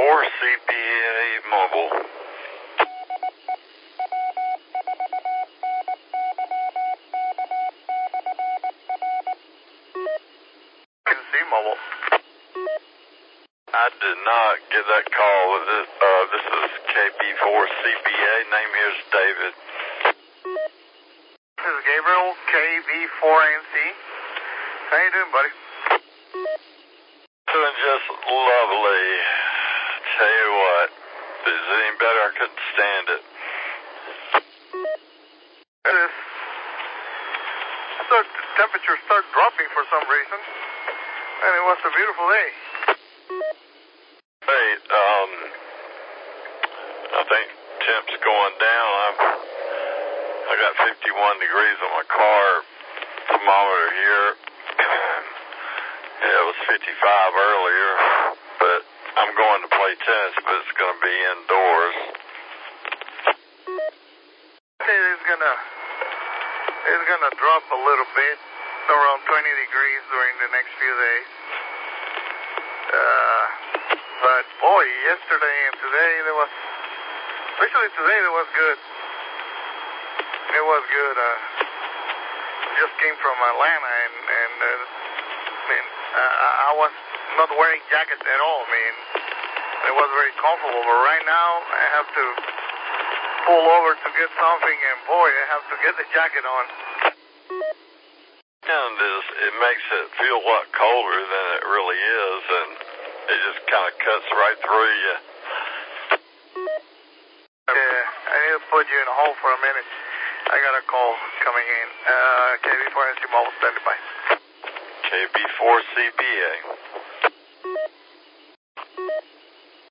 CPA Mobile. Mobile. I did not get that call. This is KB4CPA. Name here is David. This is Gabriel, KB4NC. How you doing, buddy? Doing just lovely. Tell you what, if it was any better, I couldn't stand it. The temperature started dropping for some reason, and it was a beautiful day. Hey, I think temp's going down. I got 51 degrees on my car thermometer here. Yeah, it was 55 earlier, but I'm going to play tennis, but it's going to be indoors. It's gonna drop a little bit, around 20 degrees during the next few days. But boy, yesterday and today especially today it was good. It was good. Just came from Atlanta and I was not wearing jacket at all. I mean, it was very comfortable. But right now I have to pull over to get something, and boy, I have to get the jacket on. And it makes it feel a lot colder than it really is, and it just kind of cuts right through you. Yeah, I need to put you in a hold for a minute. I got a call coming in. KB4NC Mobile, standing by. KB4CPA.